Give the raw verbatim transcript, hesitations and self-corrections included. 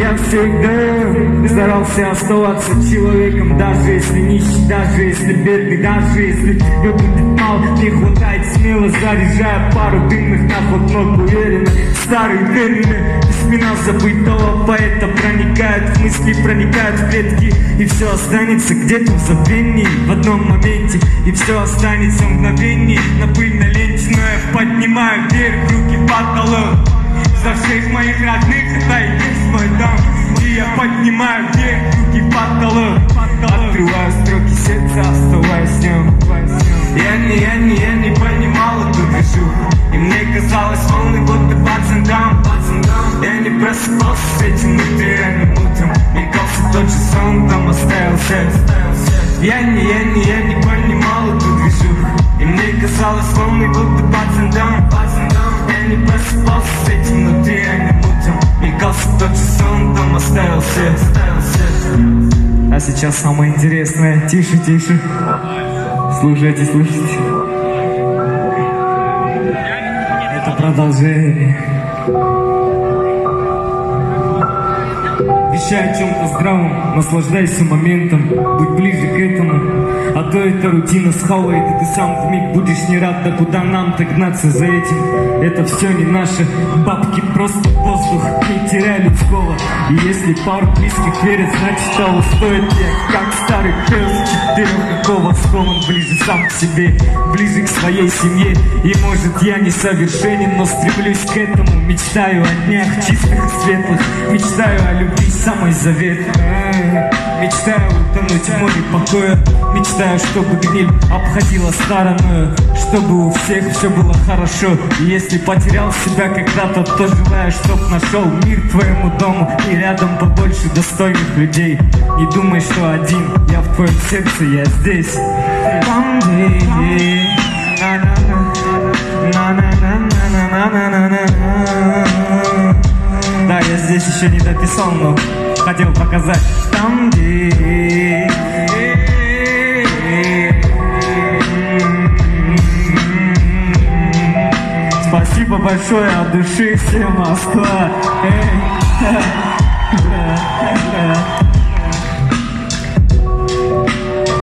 Я всегда старался оставаться человеком, даже если нищий, даже если бедный, даже если тебе будет мало, не хватает смело, заряжая пару дымных на ход ног, уверенно. Старые термины, письмена забытого поэта проникают в мысли, проникают в клетки, и все останется где-то в забвении в одном моменте, и все останется в мгновении на пыльной ленте. Но я поднимаю вверх руки в потолок за всех моих родных, это и есть мой дом. И я поднимаю вверх руки в потолок, открываю строки сердца, оставаясь с ним. Я не, я не, я не понимал эту движуху, и мне казалось, волны будто пацан-дам. Я не просыпался с этим внутренним утром, мелькался тот же сон, там оставил сердце. Я не, я не, я не понимал эту движуху, и мне казалось, волны будто пацан-дам. Я не просыпался с этим внутренним утром, мелькался тот же сон, там оставил сердце. А сейчас самое интересное, тише, тише. Слушайте, слушайте. Это продолжение. Вещай о чем-то здравом, наслаждайся моментом, будь ближе к этому. А то эта рутина схавает, и ты сам вмиг будешь не рад. Да куда нам-то гнаться за этим? Это все не наши бабки, просто воздух, не теряй людского. И если пару близких верят, значит того стоит. Я как старый пес четырехкакого, скован ближе сам к себе, ближе к своей семье. И может я не совершенен, но стремлюсь к этому. Мечтаю о днях чистых и светлых, мечтаю о любви самой заветной. Мечтаю утонуть в море покоя, мечтаю, чтобы гниль обходила сторону, чтобы у всех все было хорошо. И если потерял себя когда-то, то желаю, чтоб нашел мир твоему дому и рядом побольше достойных людей. Не думай, что один, я в твоем сердце, я здесь. Там, где да, я здесь еще не дописал, но хотел показать. Там, где спасибо большое от души всем, Москва. Эй.